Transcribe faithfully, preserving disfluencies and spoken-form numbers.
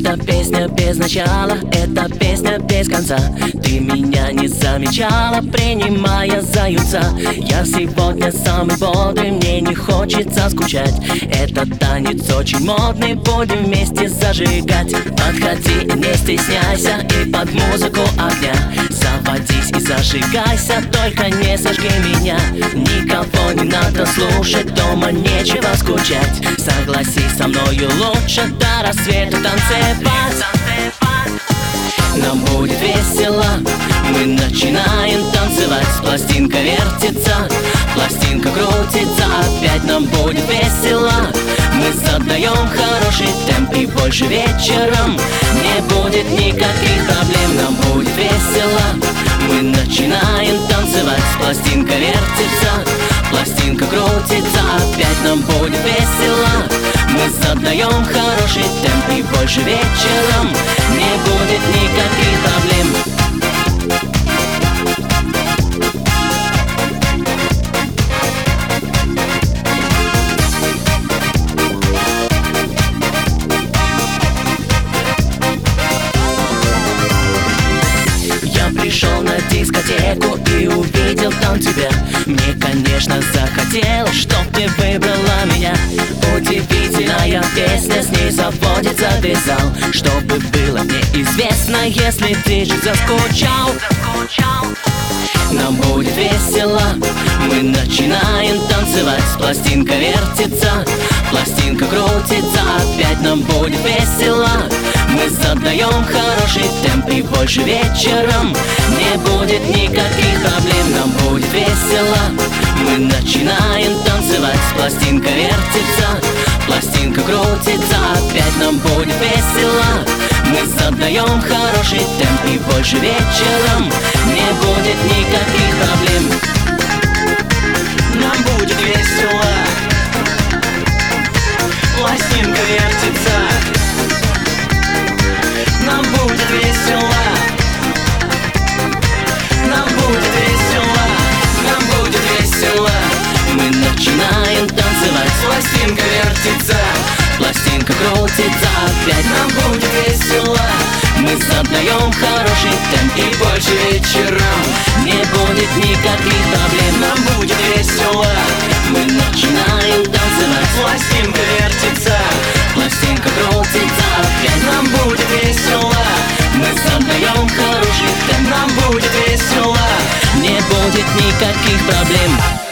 Это песня без начала, это песня без конца. Ты меня не замечала, принимая за юнца. Я сегодня самый бодрый, мне не хочется скучать. Этот танец очень модный, будем вместе зажигать. Подходи и не стесняйся, и под музыку огня заводись и зажигайся, только не сожги меня. Никого не надо слушать, дома нечего скучать. Согласись со мною, лучше до рассвета танцевать. Нам будет весело, мы начинаем танцевать. Пластинка вертится, пластинка крутится, опять нам будет весело. Мы задаем хороший темп, и больше вечером не будет никаких проблем. Нам будет весело, мы начинаем танцевать. Пластинка вертится, пластинка крутится, опять нам будет весело. Мы задаем хороший темп, и больше вечером не будет никаких проблем. Пришел на дискотеку и увидел там тебя. Мне, конечно, захотелось, чтоб ты выбрала меня. Удивительная песня, с ней заводится весь зал. Чтобы было мне известно, если ты же заскучал. Нам будет весело, мы начинаем танцевать. Пластинка вертится, пластинка крутится, опять нам будет весело. Мы задаем хороший темп, и больше вечером не будет никаких проблем. Нам будет весело, мы начинаем танцевать. Пластинка вертится, пластинка крутится, опять нам будет весело. Мы задаем хороший темп, и больше вечером не будет никаких проблем. Нам будет весело, пластинка вертится. Нам будет весело, нам будет весело, нам будет весело. Мы начинаем танцевать. Пластинка вертится, пластинка крутится, опять нам будет весело. Мы задаем хороший темп, и больше вечером не будет никаких проблем. Нам будет весело, мы начинаем танцевать. Пластинка вертится, пластинка крутится, опять нам будет весело. Мы задаем хороший темп, нам будет весело. Не будет никаких проблем.